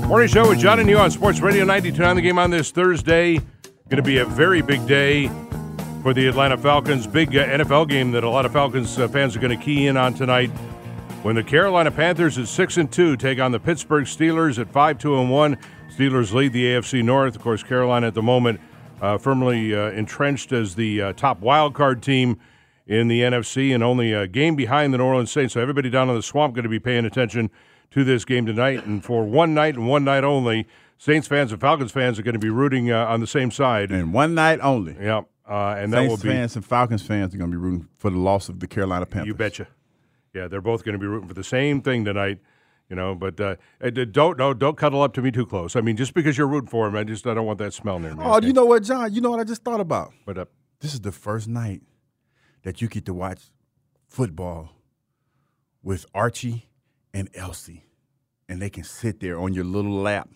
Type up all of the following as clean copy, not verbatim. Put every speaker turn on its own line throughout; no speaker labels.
Morning show with John and you on Sports Radio 92.9 The Game on this Thursday. Going to be a very big day for the Atlanta Falcons. Big NFL game that a lot of Falcons fans are going to key in on tonight. When the Carolina Panthers at 6-2 take on the Pittsburgh Steelers at 5-2-1. Steelers lead the AFC North. Of course, Carolina at the moment firmly entrenched as the top wild card team in the NFC and only a game behind the New Orleans Saints. So everybody down in the swamp going to be paying attention to this game tonight. And for one night and one night only, Saints fans and Falcons fans are going to be rooting on the same side.
And one night only.
Yeah. And
Saints
that will be
fans and Falcons fans are going to be rooting for the loss of the Carolina Panthers.
You betcha. Yeah, they're both going to be rooting for the same thing tonight. You know, but don't cuddle up to me too close. I mean, just because you're rooting for him, I don't want that smell near me.
Oh, you know what, John? You know what I just thought about?
What up?
This is the first night that you get to watch football with Archie and Elsie, and they can sit there on your little lap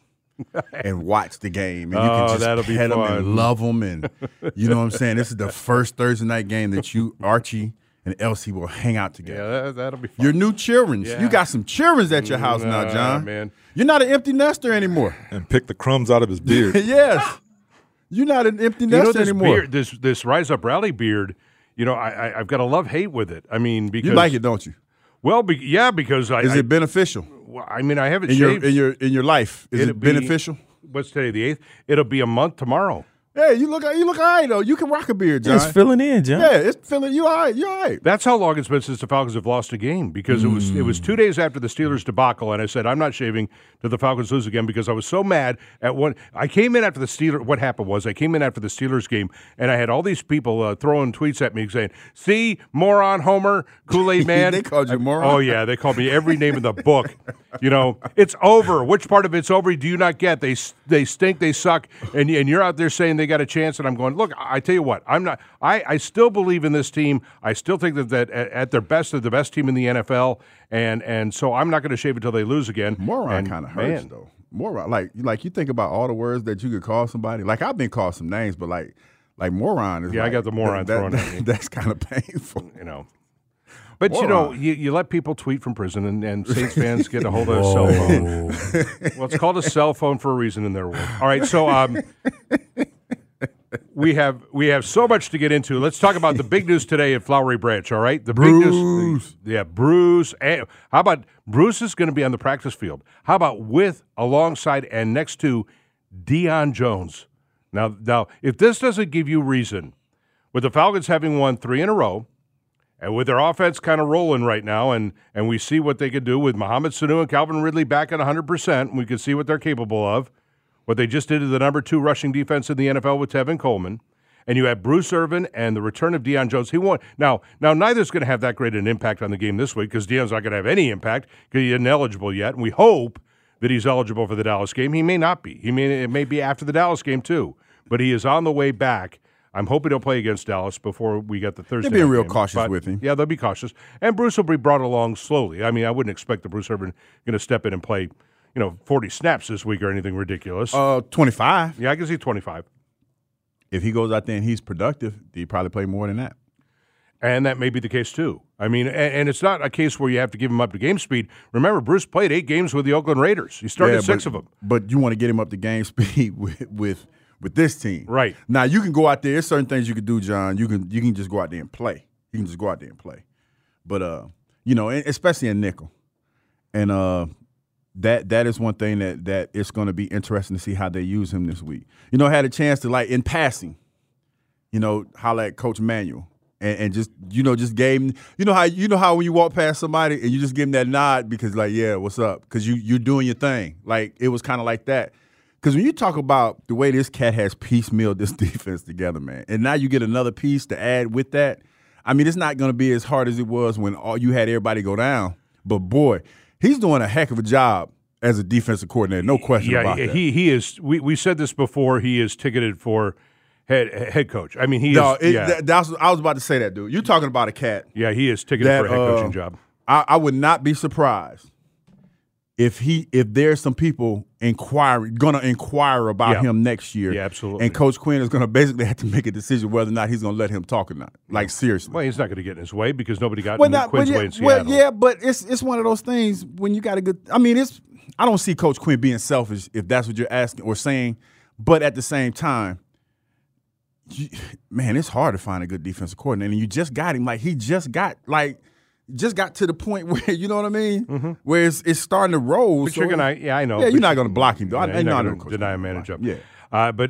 and watch the game, and you can just pet them and love them, and you know what I'm saying. This is the first Thursday night game that you, Archie and Elsie, will hang out together.
Yeah, that'll be fun.
Your new children.
Yeah.
You got some children at your house now, John.
Man.
You're not an empty nester anymore.
And pick the crumbs out of his beard.
Yes. You're not an empty nester anymore.
Beard, this Rise Up Rally beard, you know, I've got a love-hate with it. I mean, because
you like it, don't you?
Well, because
is it beneficial?
I mean, I haven't
in
shaved.
In your life. Is it beneficial?
What's today, the 8th? It'll be a month tomorrow.
Hey, you look all right, though. You can rock a beard, John.
It's filling in, John.
Yeah, it's filling. You all right. You all right.
That's how long it's been since the Falcons have lost a game, because it was 2 days after the Steelers debacle, and I said, I'm not shaving till the Falcons lose again, because I was so mad at one. I came in after the Steelers. What happened was I came in after the Steelers game, and I had all these people throwing tweets at me saying, see, moron, Homer, Kool-Aid man.
They called you moron?
Oh, yeah. They called me every name in the book. You know, it's over. Which part of it's over do you not get? They stink, they suck, and you're out there saying they got a chance, and I'm going, look, I tell you what, I'm not. I still believe in this team. I still think that at their best, they're the best team in the NFL, and so I'm not going to shave until they lose again.
Moron kind of hurts, though. Moron, like you think about all the words that you could call somebody. Like, I've been called some names, but like moron is.
Yeah,
like,
I got the moron thrown at me.
That's kind of painful,
you know. But,
moron.
you know, you let people tweet from prison, and Saints fans get a hold of a cell phone. Well, it's called a cell phone for a reason in their world. All right, so we have so much to get into. Let's talk about the big news today at Flowery Branch, all right? The
Bruce.
big news. Yeah, Bruce. How about Bruce is going to be on the practice field? How about alongside, and next to Deion Jones? Now, if this doesn't give you reason, with the Falcons having won 3 in a row, and with their offense kind of rolling right now, and we see what they could do with Mohamed Sanu and Calvin Ridley back at 100%, we can see what they're capable of. What they just did to the number 2 rushing defense in the NFL with Tevin Coleman. And you have Bruce Irvin and the return of Deion Jones. He won. Now neither's going to have that great an impact on the game this week, because Deion's not going to have any impact because he isn't eligible yet. And we hope that he's eligible for the Dallas game. He may not be. It may be after the Dallas game too. But he is on the way back. I'm hoping he'll play against Dallas before we get the Thursday.
They're being real
game.
cautious with him.
Yeah, they'll be cautious. And Bruce will be brought along slowly. I mean, I wouldn't expect that Bruce Irvin going to step in and play, 40 snaps this week or anything ridiculous.
25.
Yeah, I can see 25.
If he goes out there and he's productive, he probably play more than that.
And that may be the case, too. I mean, and it's not a case where you have to give him up to game speed. Remember, Bruce played 8 games with the Oakland Raiders. He started 6 of them.
But you want to get him up to game speed with this team.
Right.
Now, you can go out there. There's certain things you can do, John. You can just go out there and play. You can just go out there and play. But, especially in nickel. And that is one thing that it's going to be interesting to see how they use him this week. I had a chance to, like, in passing, holler at Coach Manuel. And just gave him, how when you walk past somebody and you just give him that nod because, like, yeah, what's up? Because you're doing your thing. Like, it was kind of like that. Because when you talk about the way this cat has piecemealed this defense together, man, and now you get another piece to add with that, I mean, it's not going to be as hard as it was when you had everybody go down. But, boy, he's doing a heck of a job as a defensive coordinator, no question about that.
He is. We said this before. He is ticketed for head coach. I mean, he is.
I was about to say that, dude. You're talking about a cat.
Yeah, he is ticketed for a head coaching job.
I would not be surprised if there's some people gonna inquire about him next year.
Yeah, absolutely.
And Coach Quinn is gonna basically have to make a decision whether or not he's gonna let him talk or not. Like, seriously.
Well, he's not gonna get in his way because nobody got in Quinn's way in Seattle.
Well, yeah, but it's one of those things when you got a good. I mean, I don't see Coach Quinn being selfish if that's what you're asking or saying. But at the same time, man, it's hard to find a good defensive coordinator. And you just got him. Like, he just got to the point where, you know what I mean? Mm-hmm. Where it's starting to roll.
But so you're going to, I know.
Yeah, you're not going to block him, though.
You're not going to deny a man a job.
Yeah.
But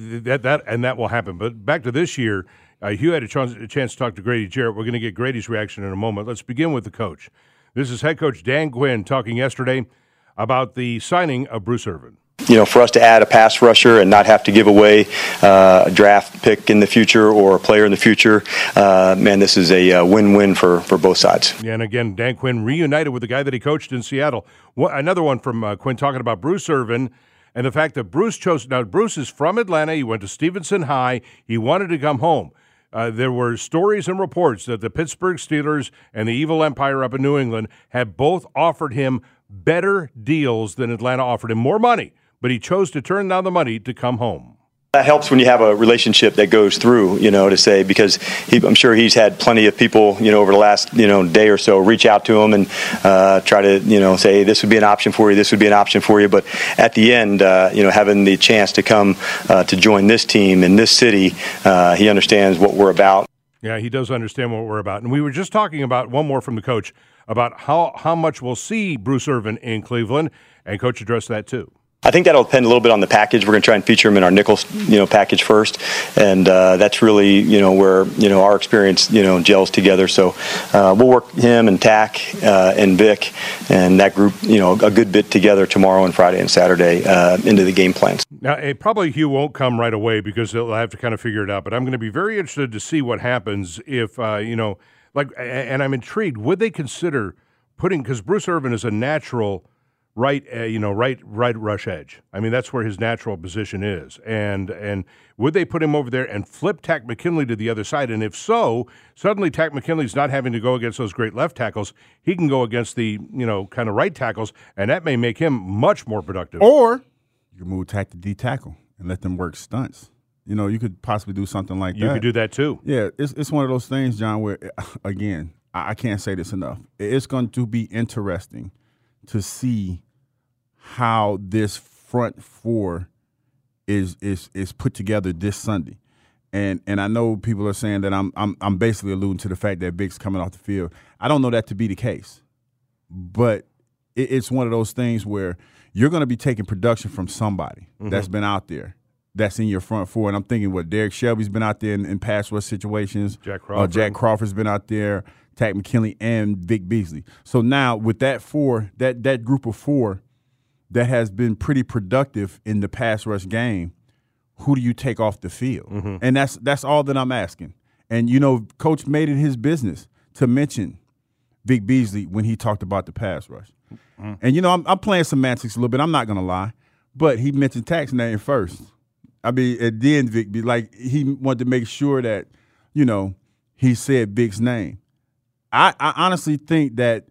that will happen. But back to this year, Hugh had a chance to talk to Grady Jarrett. We're going to get Grady's reaction in a moment. Let's begin with the coach. This is head coach Dan Quinn talking yesterday about the signing of Bruce Irvin.
You know, for us to add a pass rusher and not have to give away a draft pick in the future or a player in the future, man, this is a win-win for both sides.
Yeah, and again, Dan Quinn reunited with the guy that he coached in Seattle. Another one from Quinn talking about Bruce Irvin and the fact that Bruce is from Atlanta. He went to Stevenson High. He wanted to come home. There were stories and reports that the Pittsburgh Steelers and the Evil Empire up in New England had both offered him better deals than Atlanta offered him, more money. But he chose to turn down the money to come home.
That helps when you have a relationship that goes through, you know, to say, because I'm sure he's had plenty of people, you know, over the last, day or so reach out to him and try to, say, hey, this would be an option for you, this would be an option for you. But at the end, having the chance to come to join this team in this city, he understands what we're about.
Yeah, he does understand what we're about. And we were just talking about one more from the coach about how much we'll see Bruce Irvin in Cleveland, and Coach addressed that too.
I think that'll depend a little bit on the package. We're going to try and feature him in our nickel, package first, and that's really, where our experience, gels together. So we'll work him and Tack and Vic and that group, a good bit together tomorrow and Friday and Saturday into the game plans.
Now, probably Hugh won't come right away because they'll have to kind of figure it out. But I'm going to be very interested to see what happens if, and I'm intrigued. Would they consider putting, because Bruce Irvin is a natural right rush edge. I mean, that's where his natural position is. And would they put him over there and flip Takk McKinley to the other side? And if so, suddenly Takk McKinley's not having to go against those great left tackles. He can go against the, kind of right tackles, and that may make him much more productive.
Or you can move Takk to D tackle and let them work stunts. You could possibly do something like that.
You could do that too.
Yeah, it's one of those things, John, where, again, I can't say this enough. It's going to be interesting to see how this front four is put together this Sunday, and I know people are saying that I'm basically alluding to the fact that Vic's coming off the field. I don't know that to be the case, but it's one of those things where you're going to be taking production from somebody that's been out there, that's in your front four. And I'm thinking, Derek Shelby's been out there in pass rush situations.
Jack
Crawford's been out there. Takk McKinley and Vic Beasley. So now with that four, that group of four that has been pretty productive in the pass rush game, who do you take off the field? Mm-hmm. And that's all that I'm asking. And, Coach made it his business to mention Vic Beasley when he talked about the pass rush. Mm-hmm. And, I'm playing semantics a little bit. I'm not going to lie. But he mentioned Tack's name first. I mean, and then Vic, he wanted to make sure that, he said Vic's name. I honestly think that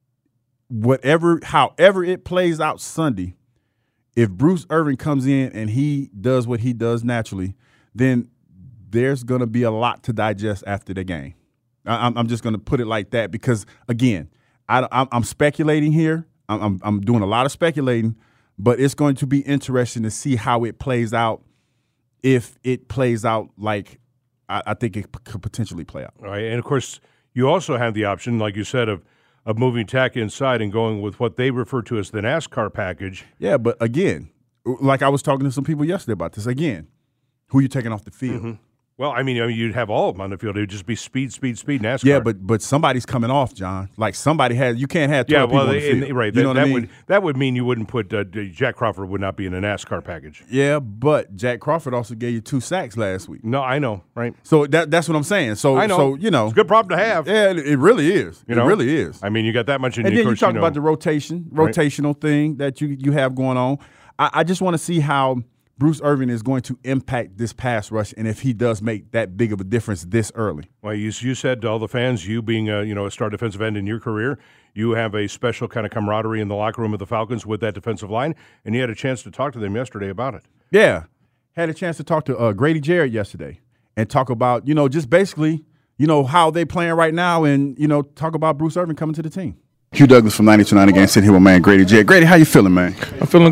however it plays out Sunday, if Bruce Irvin comes in and he does what he does naturally, then there's going to be a lot to digest after the game. I'm just going to put it like that because, again, I'm speculating here. I'm doing a lot of speculating, but it's going to be interesting to see how it plays out. If it plays out like I think it could potentially play out.
All right, and of course, you also have the option, like you said, of moving Takk inside and going with what they refer to as the NASCAR package.
Yeah, but again, like I was talking to some people yesterday about this, again, who are you taking off the field?
Mm-hmm. Well, I mean, you'd have all of them on the field. It would just be speed, NASCAR.
Yeah, but somebody's coming off, John. Like somebody you can't have 12 people on the field.
Right.
You know what I mean?
That would mean you wouldn't put Jack Crawford would not be in a NASCAR package.
Yeah, but Jack Crawford also gave you 2 sacks last week.
No, I know, right?
So that's what I'm saying. So
I know.
So,
it's a good problem to have.
Yeah, it really is. It really is.
I mean, you got that much in
and
your
then
course,
you talk about the rotational thing that you have going on. I just want to see how Bruce Irvin is going to impact this pass rush, and if he does make that big of a difference this early.
Well, you said to all the fans, you being a star defensive end in your career, you have a special kind of camaraderie in the locker room of the Falcons with that defensive line, and you had a chance to talk to them yesterday about it.
Yeah, had a chance to talk to Grady Jarrett yesterday and talk about just basically how they playing right now, and talk about Bruce Irvin coming to the team. Hugh Douglas from 92.9 again, sitting here with man Grady Jarrett. Grady, how you feeling, man?
I'm feeling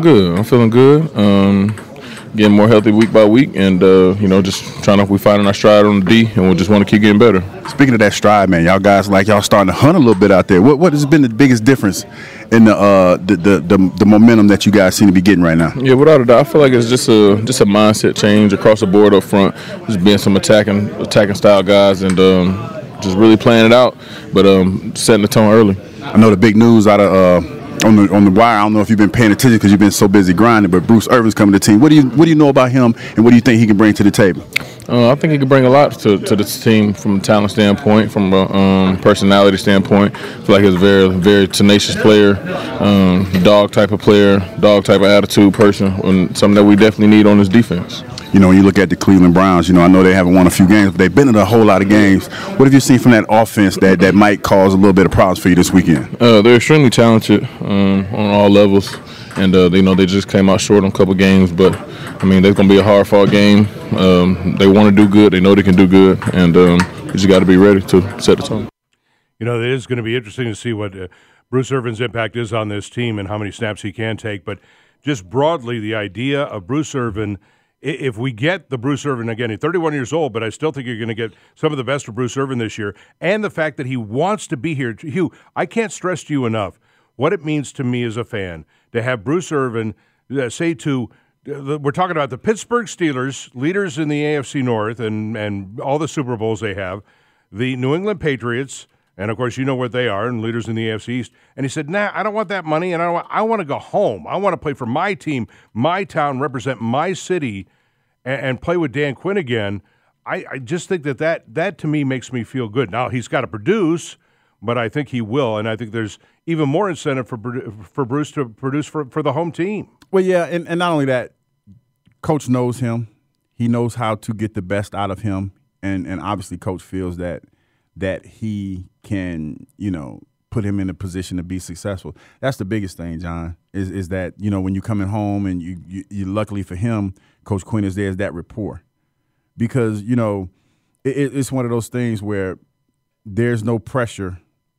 good. Getting more healthy week by week, and just we finding our stride on the D, and we just want to keep getting better.
Speaking of that stride, man, y'all guys y'all starting to hunt a little bit out there. What has been the biggest difference in the momentum that you guys seem to be getting right now?
Yeah, without a doubt, I feel like it's just a mindset change across the board up front. Just being some attacking style guys, and just really playing it out, but setting the tone early.
I know the big news out of on the wire. I don't know if you've been paying attention because you've been so busy grinding, but Bruce Irvin's coming to the team. What do you know about him, and what do you think he can bring to the table?
I think he can bring a lot to this team from a talent standpoint, from a personality standpoint. I feel like he's a very, very tenacious player, dog type of attitude person, and something that we definitely need on this defense.
When you look at the Cleveland Browns, I know they haven't won a few games, but they've been in a whole lot of games. What have you seen from that offense that might cause a little bit of problems for you this weekend?
They're extremely talented on all levels, and they just came out short on a couple games, but they're going to be a hard-fought game. They want to do good. They know they can do good, and we just got to be ready to set the tone.
It is going to be interesting to see what Bruce Irvin's impact is on this team and how many snaps he can take, but just broadly, the idea of Bruce Irvin, if we get the Bruce Irvin, again, he's 31 years old, but I still think you're going to get some of the best of Bruce Irvin this year, and the fact that he wants to be here. Hugh, I can't stress to you enough what it means to me as a fan to have Bruce Irvin say to we're talking about the Pittsburgh Steelers, leaders in the AFC North and all the Super Bowls they have, the New England Patriots, and, of course, you know what they are, and leaders in the AFC East. And he said, nah, I don't want that money, and I want to go home. I want to play for my team, my town, represent my city, and play with Dan Quinn again. I just think that to me makes me feel good. Now, he's got to produce, but I think he will, and I think there's even more incentive for Bruce to produce for the home team.
Well, yeah, and not only that, Coach knows him. He knows how to get the best out of him, and obviously Coach feels that he can, put him in a position to be successful. That's the biggest thing, John, is that, when you're coming home and you luckily for him, Coach Quinn is there, is that rapport. Because, it's one of those things where there's no pressure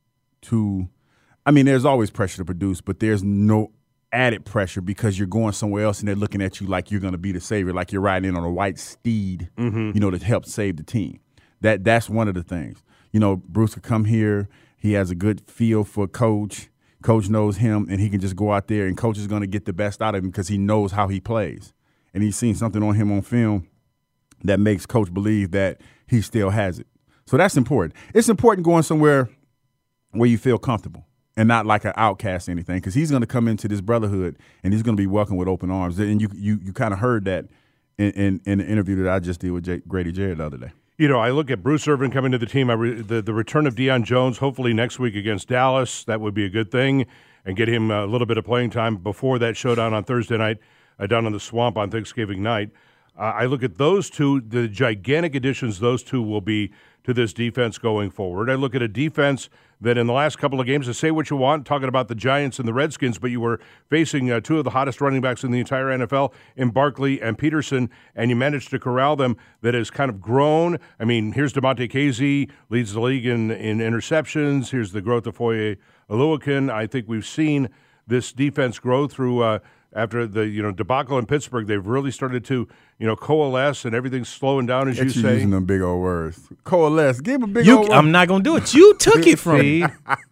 there's always pressure to produce, but there's no added pressure because you're going somewhere else and they're looking at you like you're going to be the savior, like you're riding in on a white steed, to help save the team. That's one of the things. Bruce could come here. He has a good feel for Coach. Coach knows him, and he can just go out there, and Coach is going to get the best out of him because he knows how he plays. And he's seen something on him on film that makes Coach believe that he still has it. So that's important. It's important going somewhere where you feel comfortable and not like an outcast or anything, because he's going to come into this brotherhood, and he's going to be welcomed with open arms. And you kind of heard that in the interview that I just did with Grady Jarrett the other day.
I look at Bruce Irvin coming to the team, the return of Deion Jones, hopefully next week against Dallas. That would be a good thing, and get him a little bit of playing time before that showdown on Thursday night down in the Swamp on Thanksgiving night. I look at those two, the gigantic additions those two will be to this defense going forward. I look at a defense that in the last couple of games, to say what you want, talking about the Giants and the Redskins, but you were facing two of the hottest running backs in the entire NFL in Barkley and Peterson, and you managed to corral them. That has kind of grown. Here's DeMonte Casey, leads the league in interceptions. Here's the growth of Foye Oluokun. I think we've seen this defense grow through after the debacle in Pittsburgh. They've really started to coalesce, and everything's slowing down, as you say.
Using them big old words. Coalesce. Give him a big old word.
I'm not going to do it. You took it from me.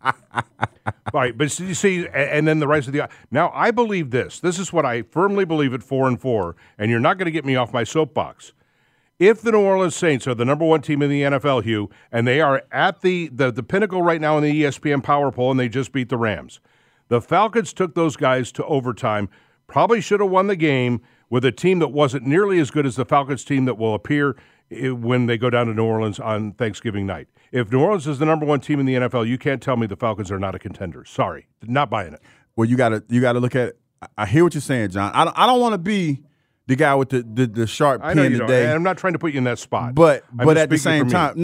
Right, but you see, and then the rest of the – now, I believe this. This is what I firmly believe at 4-4, and you're not going to get me off my soapbox. If the New Orleans Saints are the number one team in the NFL, Hugh, and they are at the pinnacle right now in the ESPN Power Poll, and they just beat the Rams, the Falcons took those guys to overtime, probably should have won the game with a team that wasn't nearly as good as the Falcons team that will appear when they go down to New Orleans on Thanksgiving night. If New Orleans is the number one team in the NFL, you can't tell me the Falcons are not a contender. Sorry, not buying it.
Well, you gotta look at it. I hear what you're saying, John. I don't want to be the guy with the sharp pen today.
I'm not trying to put you in that spot.
But at the same time,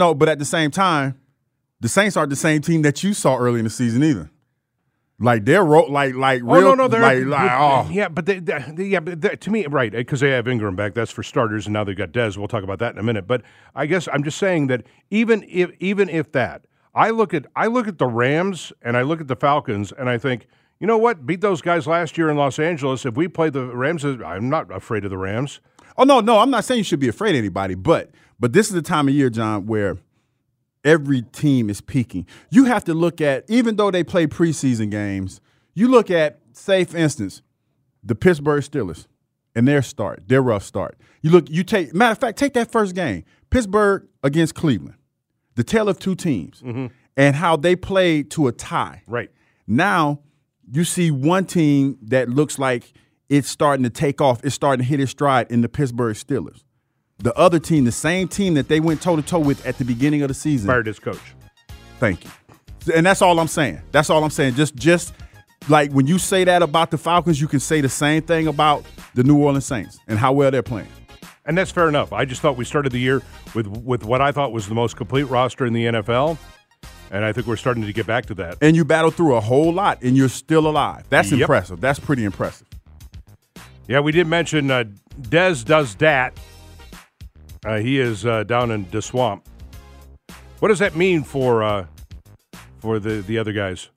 the Saints aren't the same team that you saw early in the season either. Like they're real.
Yeah, but to me, right? Because they have Ingram back, that's for starters, and now they've got Dez. We'll talk about that in a minute. But I guess I'm just saying that even if that, I look at the Rams and I look at the Falcons and I think, you know what? Beat those guys last year in Los Angeles. If we play the Rams, I'm not afraid of the Rams.
Oh, no, I'm not saying you should be afraid of anybody, but this is the time of year, John, where every team is peaking. You have to look at, even though they play preseason games, you look at, say, for instance, the Pittsburgh Steelers and their rough start. Matter of fact, take that first game, Pittsburgh against Cleveland, the tale of two teams, and how they played to a tie.
Right.
Now you see one team that looks like it's starting to take off. It's starting to hit its stride in the Pittsburgh Steelers. The other team, the same team that they went toe-to-toe with at the beginning of the season.
Fired his coach.
Thank you. And that's all I'm saying. Just like when you say that about the Falcons, you can say the same thing about the New Orleans Saints and how well they're playing.
And that's fair enough. I just thought we started the year with what I thought was the most complete roster in the NFL, and I think we're starting to get back to that.
And you battled through a whole lot, and you're still alive. That's impressive. That's pretty impressive.
Yeah, we did mention Dez does dat. He is down in the swamp. What does that mean for the other guys?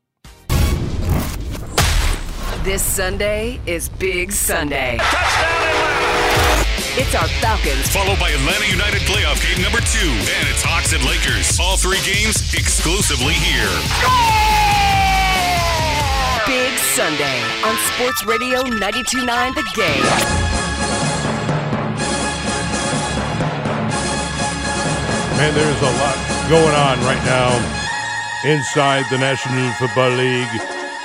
This Sunday is Big Sunday.
Touchdown Atlanta!
It's our Falcons.
Followed by Atlanta United playoff game number 2. Then it's Hawks and Lakers. All 3 games exclusively here.
Big Sunday on Sports Radio 92.9 The Game.
Man, there's a lot going on right now inside the National Football League.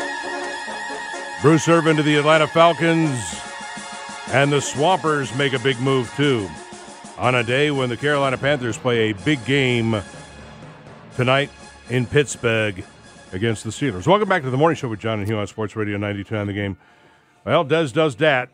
Bruce Irvin to the Atlanta Falcons, and the Swampers make a big move too. On a day when the Carolina Panthers play a big game tonight in Pittsburgh against the Steelers. Welcome back to the Morning Show with John and Hugh on Sports Radio 92 on The Game. Well, Dez does that.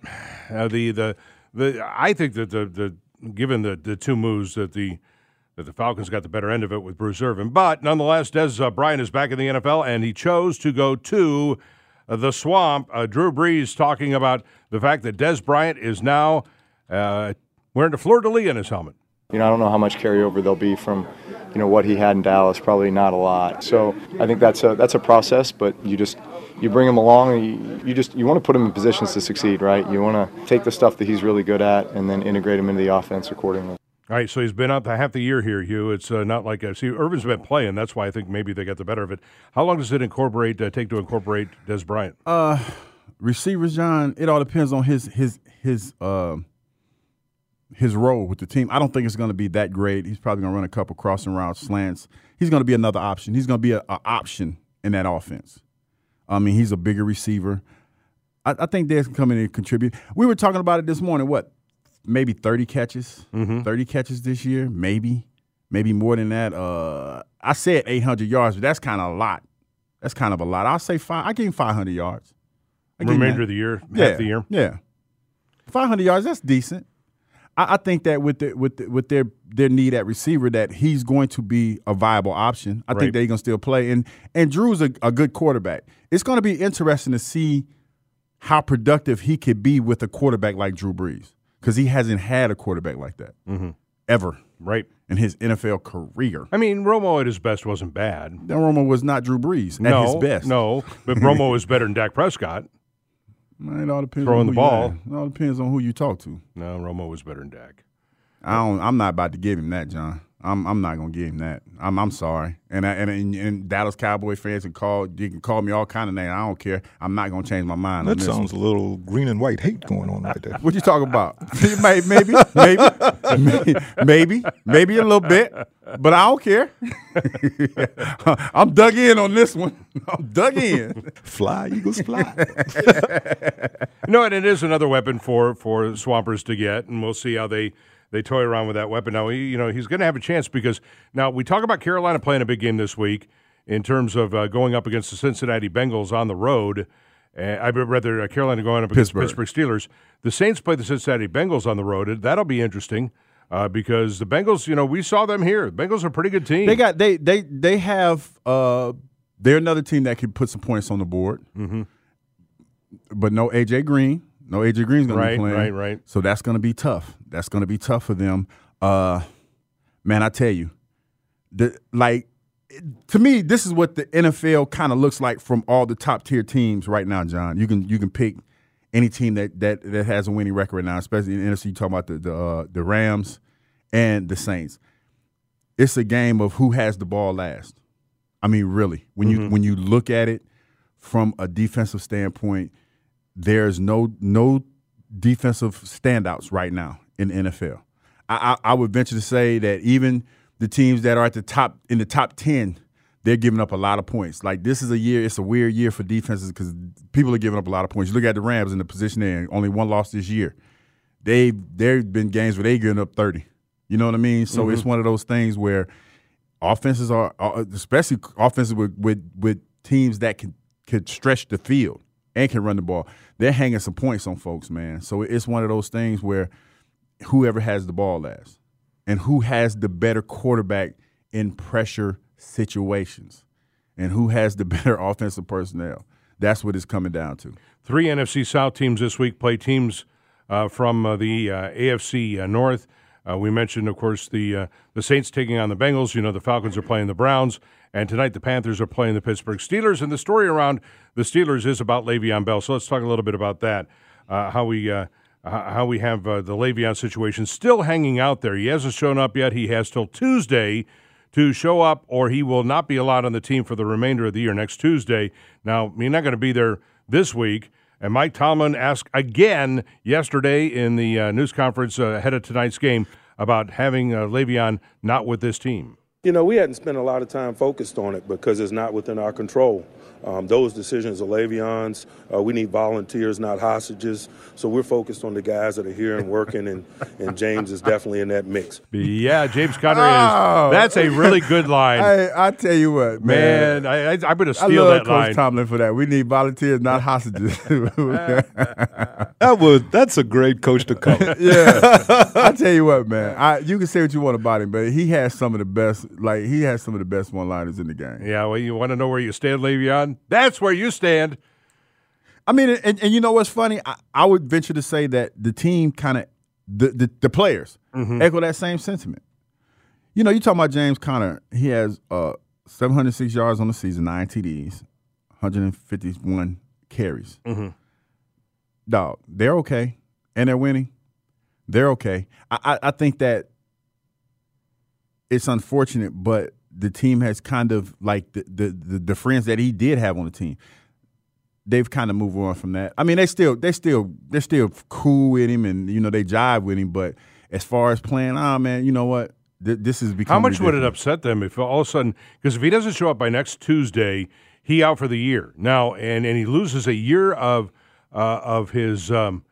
I think that given the two moves that the Falcons got the better end of it with Bruce Irvin. But nonetheless, Dez Bryant is back in the NFL, and he chose to go to the swamp. Drew Brees talking about the fact that Dez Bryant is now wearing the fleur-de-lis in his helmet.
I don't know how much carryover there'll be from, what he had in Dallas. Probably not a lot. So I think that's a process, but you bring him along, and you want to put him in positions to succeed, right? You want to take the stuff that he's really good at and then integrate him into the offense accordingly.
All right, so he's been out half the year here, Hugh. It's not like Irvin's been playing. That's why I think maybe they got the better of it. How long does it take to incorporate Dez Bryant?
Receivers, John. It all depends on his role with the team. I don't think it's going to be that great. He's probably going to run a couple crossing routes, slants. He's going to be another option. He's going to be an option in that offense. I mean, he's a bigger receiver. I think Dez can come in and contribute. We were talking about it this morning. Maybe 30 catches, 30 catches this year, maybe more than that. I said 800 yards, but that's kind of a lot. I'll say 5. I gave him 500 yards.
Remainder of the year, half the year.
Yeah, 500 yards. That's decent. I think that with their need at receiver, that he's going to be a viable option. I think they're going to still play. And Drew's a good quarterback. It's going to be interesting to see how productive he could be with a quarterback like Drew Brees. Because he hasn't had a quarterback like that ever, in his NFL career.
I mean, Romo at his best wasn't bad.
Romo was not Drew Brees at his best.
No, but Romo was better than Dak Prescott.
It all depends
throwing
on
the ball.
It all depends on who you talk to.
No, Romo was better than Dak.
I'm not about to give him that, John. I'm not gonna give him that. I'm sorry. And Dallas Cowboy fans you can call me all kind of names. I don't care. I'm not gonna change my mind.
That sounds a little green and white hate going on right there.
What you talking about? maybe a little bit, but I don't care. I'm dug in on this one. I'm dug in.
Fly, Eagles, fly.
No, and it is another weapon for Swampers to get, and we'll see how they toy around with that weapon. Now, he's going to have a chance because now we talk about Carolina playing a big game this week in terms of going up against the Cincinnati Bengals on the road. Carolina going up against the Pittsburgh Steelers. The Saints play the Cincinnati Bengals on the road. That'll be interesting because the Bengals, we saw them here. The Bengals are a pretty good team.
They have they're another team that can put some points on the board. Mm-hmm. But no A.J. Green. No, A.J. Green's going to be playing. Right. So that's going to be tough. That's going to be tough for them. Man, I tell you, to me, this is what the NFL kind of looks like from all the top tier teams right now, John. You can pick any team that has a winning record right now, especially in the NFC. You talk about the Rams and the Saints. It's a game of who has the ball last. I mean, really, when you look at it from a defensive standpoint, there's no defensive standouts right now in the NFL. I would venture to say that even the teams that are at the top in the top 10, they're giving up a lot of points. Like, this is a year, it's a weird year for defenses because people are giving up a lot of points. You look at the Rams in the position they're in, only one loss this year. There've been games where they're giving up 30. You know what I mean? So it's one of those things where offenses are, especially offenses with teams that could stretch the field and can run the ball, they're hanging some points on folks, man. So it's one of those things where whoever has the ball last and who has the better quarterback in pressure situations and who has the better offensive personnel. That's what it's coming down to. 3
NFC South teams this week play teams from the AFC North. We mentioned, of course, the Saints taking on the Bengals. You know, the Falcons are playing the Browns. And tonight the Panthers are playing the Pittsburgh Steelers. And the story around the Steelers is about Le'Veon Bell. So let's talk a little bit about that, how we have the Le'Veon situation still hanging out there. He hasn't shown up yet. He has till Tuesday to show up, or he will not be allowed on the team for the remainder of the year next Tuesday. Now, he's not going to be there this week. And Mike Tomlin asked again yesterday in the news conference ahead of tonight's game about having Le'Veon not with this team.
You know, we hadn't spent a lot of time focused on it because it's not within our control. Those decisions are Le'Veon's. We need volunteers, not hostages. So we're focused on the guys that are here and working, and James is definitely in that mix.
Yeah, James Conner is. That's a really good line.
I tell you what, man.
I'm going to steal that line.
Coach Tomlin for that. We need volunteers, not hostages.
That's a great coach to call.
Yeah, I tell you what, man. You can say what you want about him, but he has some of the best. Like, he has some of the best one-liners in the game.
Yeah, well, you want to know where you stand, Le'Veon? That's where you stand.
I mean, and you know what's funny? I would venture to say that the team kind of, the players echo that same sentiment. You know, you talking about James Conner. He has 706 yards on the season, 9 TDs, 151 carries. Dog, they're okay, and they're winning. They're okay. I think that it's unfortunate, but the team has kind of, like, the friends that he did have on the team, they've kind of moved on from that. I mean, they're still cool with him, and you know they jive with him. But as far as playing, man, you know what? This is becoming.
How much would it upset them if all of a sudden? Because if he doesn't show up by next Tuesday, he out for the year now, and he loses a year of his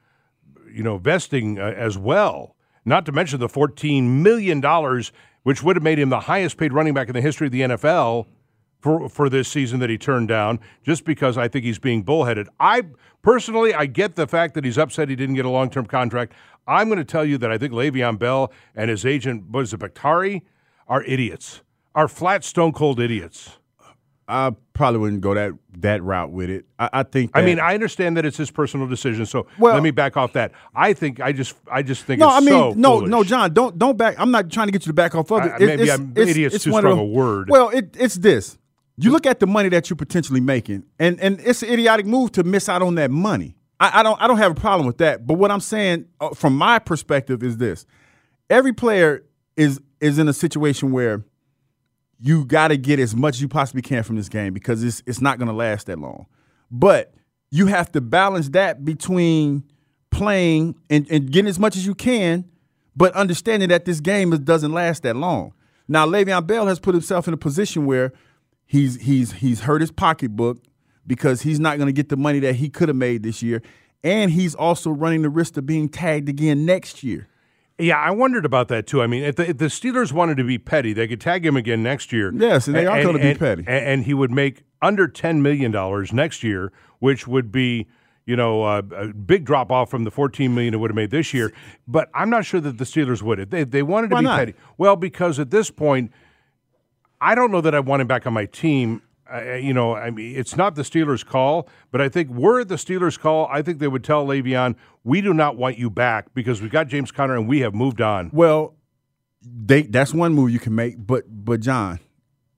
vesting as well. Not to mention the $14 million, which would have made him the highest paid running back in the history of the NFL for this season that he turned down, just because I think he's being bullheaded. I get the fact that he's upset he didn't get a long-term contract. I'm going to tell you that I think Le'Veon Bell and his agent, Bakhtari, are idiots, are flat, stone-cold idiots.
I probably wouldn't go that route with it. I think. I
understand that it's his personal decision. So let me back off that. I think I just think foolish.
No, John, don't back. I'm not trying to get you to back off of it.
Maybe idiot's too strong a word.
Well, it's this. You look at the money that you're potentially making, and it's an idiotic move to miss out on that money. I don't have a problem with that. But what I'm saying from my perspective is this: every player is in a situation where you got to get as much as you possibly can from this game because it's not going to last that long. But you have to balance that between playing and getting as much as you can, but understanding that this game doesn't last that long. Now, Le'Veon Bell has put himself in a position where he's hurt his pocketbook because he's not going to get the money that he could have made this year, and he's also running the risk of being tagged again next year.
Yeah, I wondered about that, too. I mean, if the Steelers wanted to be petty, they could tag him again next year.
Yes, and they are going to be petty.
And he would make under $10 million next year, which would be, a big drop-off from the $14 million it would have made this year. But I'm not sure that the Steelers would. If they wanted to be petty. Well, because at this point, I don't know that I want him back on my team. It's not the Steelers' call, but I think were the Steelers' call, I think they would tell Le'Veon, we do not want you back because we got James Conner and we have moved on.
Well, that's one move you can make, but John,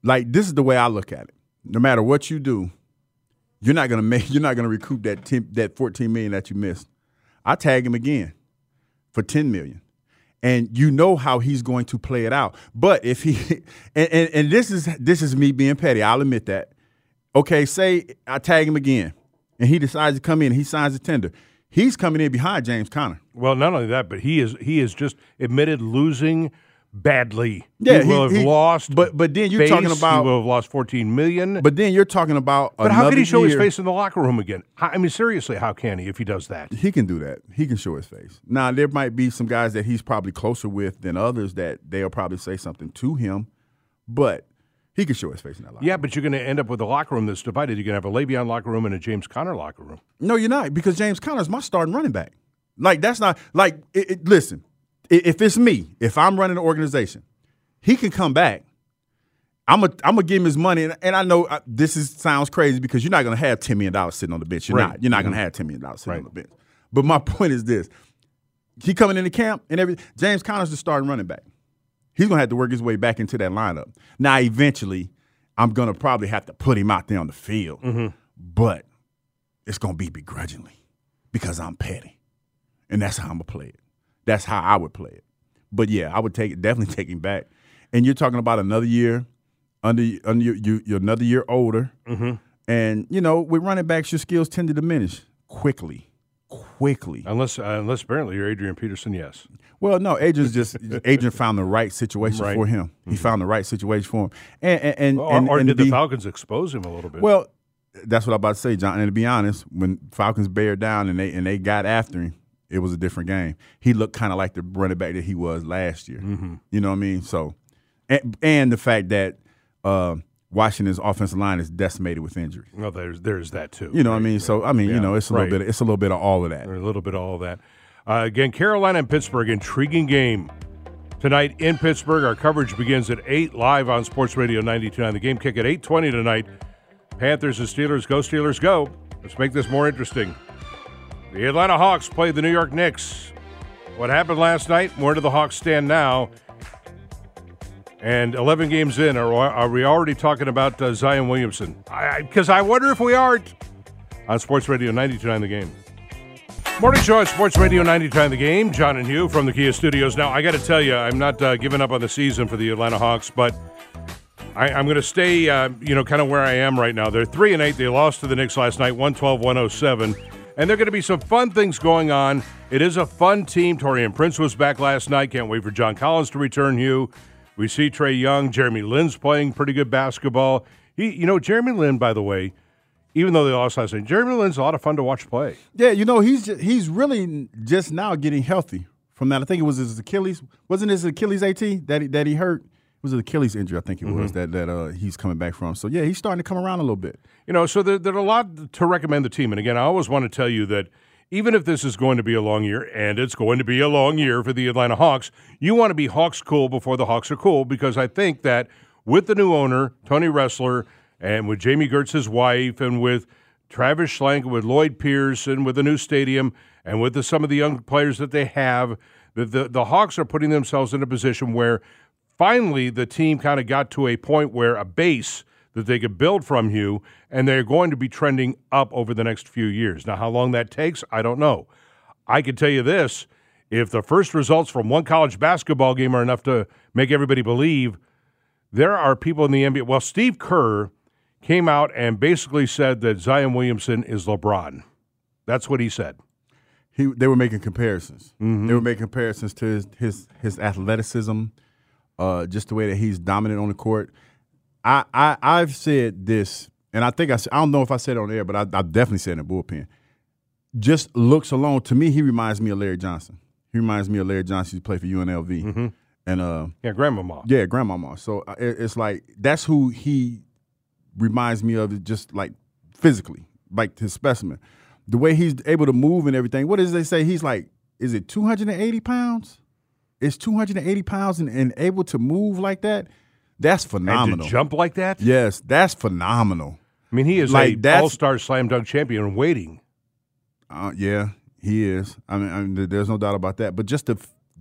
like this is the way I look at it. No matter what you do, you're not gonna recoup that $14 million that you missed. I tag him again for $10 million. And you know how he's going to play it out. But if he and this is me being petty, I'll admit that. Okay, say I tag him again and he decides to come in and he signs a tender. He's coming in behind James Conner.
Well, not only that, but he is just admitted losing badly.
Yeah,
he will have lost.
But then you're talking about
he will have lost $14 million.
But then you're talking about.
But how can he show his face in the locker room again? I mean, seriously, how can he if he does that?
He can do that. He can show his face. Now there might be some guys that he's probably closer with than others that they'll probably say something to him, but he can show his face in that locker room.
Yeah, but you're going to end up with a locker room that's divided. You're going to have a Le'Veon locker room and a James Conner locker room.
No, you're not, because James Conner is my starting running back. Like that's not like. Listen, if it's me, if I'm running an organization. He can come back. I'm gonna give him his money, and I know sounds crazy because you're not gonna have $10 million sitting on the bench. You're not. You're not gonna have $10 million sitting on the bench. But my point is this: he coming into camp and everything. James Conner's the starting running back. He's gonna have to work his way back into that lineup. Now, eventually, I'm gonna probably have to put him out there on the field, but it's gonna be begrudgingly because I'm petty, and that's how I'm gonna play it. That's how I would play it. But yeah, I would definitely take him back. And you're talking about another year under you're another year older. And, with running backs, your skills tend to diminish quickly.
Unless apparently you're Adrian Peterson, yes.
Well, no, Adrian found the right situation for him. He found the right situation for him.
Or did the Falcons expose him a little bit?
Well, that's what I'm about to say, John. And to be honest, when Falcons bared down and they got after him, it was a different game. He looked kind of like the running back that he was last year. You know what I mean? So. And the fact that Washington's offensive line is decimated with injuries.
Well, there's that too.
You know what I mean? So it's a little bit of all of that.
A little bit of all of that. Again, Carolina and Pittsburgh, intriguing game tonight in Pittsburgh. Our coverage begins at 8 live on Sports Radio 92.9. The game kick at 8:20 tonight. Panthers and Steelers. Go Steelers, go! Let's make this more interesting. The Atlanta Hawks play the New York Knicks. What happened last night? Where do the Hawks stand now? And 11 games in, are we already talking about Zion Williamson? Because I wonder if we aren't. On Sports Radio 92.9 The Game. Morning show on Sports Radio 92.9 The Game. John and Hugh from the Kia Studios. Now, I got to tell you, I'm not giving up on the season for the Atlanta Hawks, but I'm going to stay, kind of where I am right now. They're 3-8. They lost to the Knicks last night, 112-107. And there are going to be some fun things going on. It is a fun team. Taurean Prince was back last night. Can't wait for John Collins to return, Hugh. We see Trae Young. Jeremy Lin's playing pretty good basketball. Jeremy Lin, by the way, even though they lost last night, Jeremy Lin's a lot of fun to watch play.
Yeah, he's really just now getting healthy from that. I think it was his Achilles. Wasn't his Achilles AT that he hurt? It was his Achilles injury, I think it was, that he's coming back from. So, yeah, he's starting to come around a little bit.
So there are a lot to recommend the team. And, again, I always want to tell you that even if this is going to be a long year, and it's going to be a long year for the Atlanta Hawks, you want to be Hawks cool before the Hawks are cool, because I think that with the new owner, Tony Ressler, and with Jamie Gertz, his wife, and with Travis Schlenk, with Lloyd Pierce, and with the new stadium, and with some of the young players that they have, the Hawks are putting themselves in a position where finally the team kind of got to a point where a base that they could build from, Hugh, and they're going to be trending up over the next few years. Now, how long that takes, I don't know. I can tell you this, if the first results from one college basketball game are enough to make everybody believe, there are people in the NBA. Well, Steve Kerr came out and basically said that Zion Williamson is LeBron. That's what he said.
They were making comparisons. They were making comparisons to his athleticism, just the way that he's dominant on the court. I've said this, and I don't know if I said it on air, but I definitely said it in the bullpen. Just looks alone, to me, he reminds me of Larry Johnson. He reminds me of Larry Johnson who played for UNLV. And
Grandmama.
Yeah, Grandmama. So it's like that's who he reminds me of, just like physically, like his specimen. The way he's able to move and everything. What does they say? He's like, is it 280 pounds? It's 280 pounds and able to move like that? That's phenomenal.
And to jump like that?
Yes, that's phenomenal.
I mean, he is like an all-star slam dunk champion in waiting.
Yeah, he is. I mean, there's no doubt about that. But just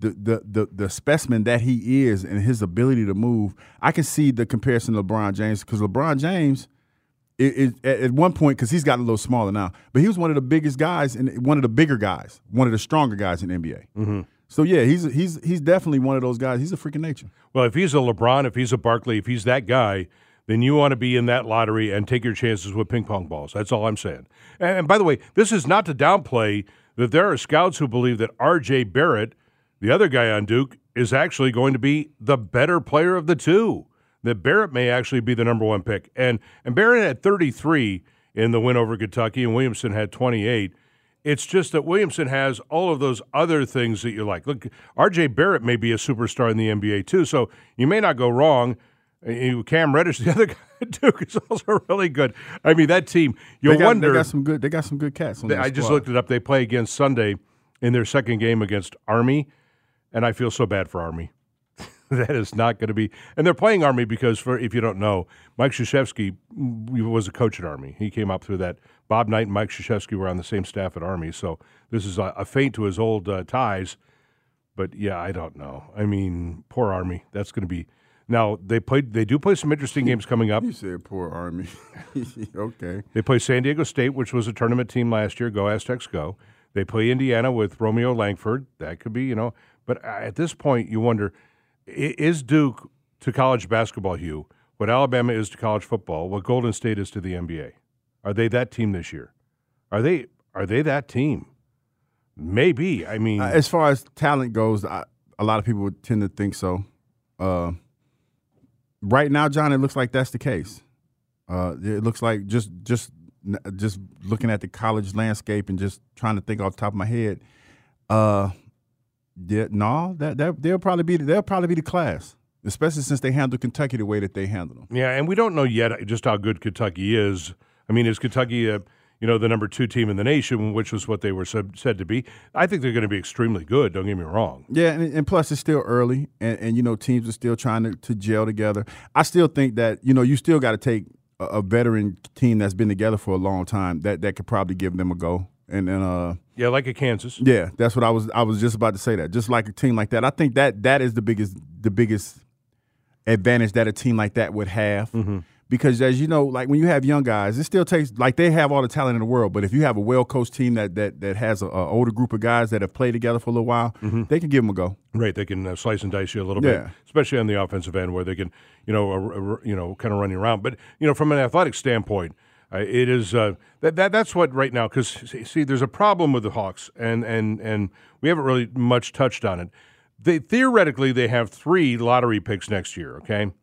the specimen that he is and his ability to move, I can see the comparison to LeBron James, because LeBron James is at one point, because he's gotten a little smaller now, but he was one of the biggest guys and one of the bigger guys, one of the stronger guys in the NBA.
Mm-hmm.
So yeah, he's definitely one of those guys. He's a freak of nature.
Well, if he's a LeBron, if he's a Barkley, if he's that guy, then you want to be in that lottery and take your chances with ping pong balls. That's all I'm saying. And by the way, this is not to downplay that there are scouts who believe that R.J. Barrett, the other guy on Duke, is actually going to be the better player of the two. That Barrett may actually be the number one pick. And Barrett had 33 in the win over Kentucky, and Williamson had 28. It's just that Williamson has all of those other things that you like. Look, R.J. Barrett may be a superstar in the NBA too, so you may not go wrong. Cam Reddish, the other guy at Duke, is also really good. I mean, that team, wonder.
They got some good cats on their
I just
squad.
looked it up. They play again Sunday in their second game against Army, and I feel so bad for Army. That is not going to be – and they're playing Army because, if you don't know, Mike Krzyzewski was a coach at Army. He came up through that. Bob Knight and Mike Krzyzewski were on the same staff at Army, so this is a feint to his old ties. But, yeah, I don't know. I mean, poor Army. That's going to be – now, they do play some interesting games coming up.
You said poor Army. Okay.
They play San Diego State, which was a tournament team last year. Go Aztecs, go. They play Indiana with Romeo Langford. That could be, But at this point, you wonder, is Duke to college basketball, Hugh, what Alabama is to college football, what Golden State is to the NBA? Are they that team this year? Are they that team? Maybe. I mean,
as far as talent goes, a lot of people would tend to think so. Right now, John, it looks like that's the case. It looks like just looking at the college landscape and just trying to think off the top of my head. They'll probably be the class, especially since they handle Kentucky the way that they handle them.
Yeah, and we don't know yet just how good Kentucky is. I mean, is Kentucky the number 2 team in the nation, which was what they were said to be? I think they're going to be extremely good, don't get me wrong.
Yeah, and plus it's still early, and teams are still trying to gel together. I still think that, you still got to take a veteran team that's been together for a long time that could probably give them a go. And
yeah, like a Kansas.
Yeah, that's what I was just about to say that. Just like a team like that. I think that is the biggest advantage that a team like that would have. Mm-hmm. Because as you know, like when you have young guys, it still takes, like they have all the talent in the world, but if you have a well-coached team that has an older group of guys that have played together for a little while, mm-hmm. they can give them a go.
Right, they can slice and dice you a little bit, especially on the offensive end where they can, kind of run you around. But, from an athletic standpoint, it is that's what right now, because, see, there's a problem with the Hawks, and we haven't really much touched on it. Theoretically, they have 3 lottery picks next year, okay?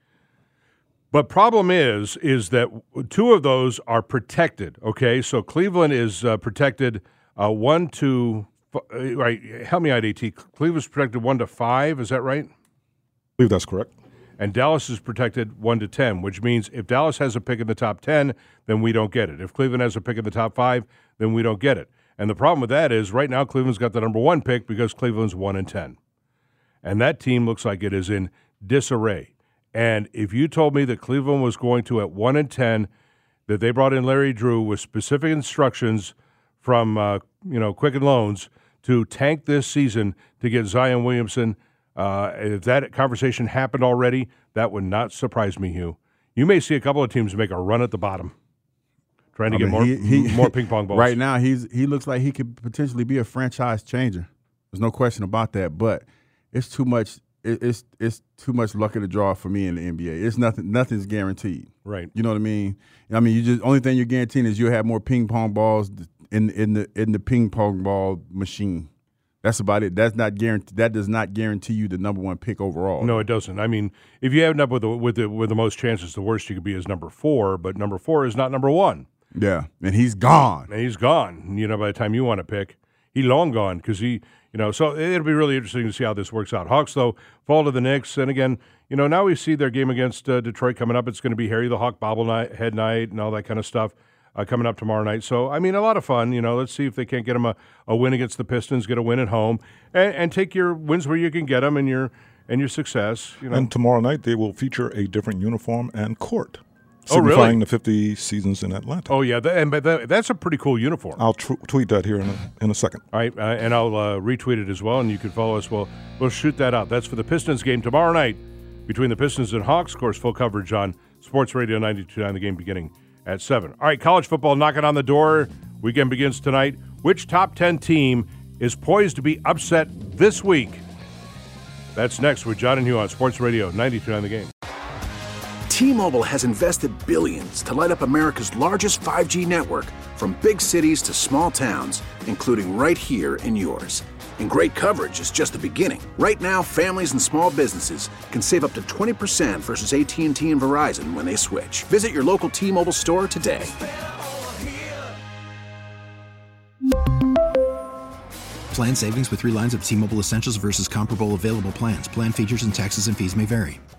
But problem is that 2 of those are protected, okay? So Cleveland is protected 1 to right. Help me out, AT. Cleveland's protected 1 to 5. Is that right?
I believe that's correct.
And Dallas is protected 1 to 10, which means if Dallas has a pick in the top 10, then we don't get it. If Cleveland has a pick in the top 5, then we don't get it. And the problem with that is right now Cleveland's got the number 1 pick because Cleveland's 1 and 10, and that team looks like it is in disarray. And if you told me that Cleveland was going to, at 1 and 10, that they brought in Larry Drew with specific instructions from Quicken Loans to tank this season to get Zion Williamson, if that conversation happened already, that would not surprise me, Hugh. You may see a couple of teams make a run at the bottom, trying to get more ping pong balls.
Right now, he looks like he could potentially be a franchise changer. There's no question about that. But it's too much. It's too much luck of the draw for me in the NBA. It's nothing's guaranteed.
Right.
You know what I mean? Only thing you're guaranteeing is you'll have more ping pong balls in the ping pong ball machine. That's about it. That's not guaranteed. That does not guarantee you the number 1 pick overall.
No, it doesn't. I mean, if you end up with the most chances, the worst you could be is number 4. But number 4 is not number 1.
Yeah, and he's gone.
And he's gone. By the time you want to pick, he's long gone because he. So it'll be really interesting to see how this works out. Hawks, though, fall to the Knicks. And again, now we see their game against Detroit coming up. It's going to be Harry the Hawk bobblehead night and all that kind of stuff coming up tomorrow night. So, a lot of fun. Let's see if they can't get them a win against the Pistons, get a win at home, and take your wins where you can get them and your success.
And tomorrow night they will feature a different uniform and court. signifying the 50 seasons in Atlanta.
Oh, yeah. That's a pretty cool uniform.
I'll tweet that here in a second.
All right, and I'll retweet it as well, and you can follow us. We'll shoot that out. That's for the Pistons game tomorrow night between the Pistons and Hawks. Of course, full coverage on Sports Radio 92.9, the game beginning at 7. All right, college football knocking on the door. Weekend begins tonight. Which top 10 team is poised to be upset this week? That's next with John and Hugh on Sports Radio 92.9, the game.
T-Mobile has invested billions to light up America's largest 5G network, from big cities to small towns, including right here in yours. And great coverage is just the beginning. Right now, families and small businesses can save up to 20% versus AT&T and Verizon when they switch. Visit your local T-Mobile store today.
Plan savings with 3 lines of T-Mobile Essentials versus comparable available plans. Plan features and taxes and fees may vary.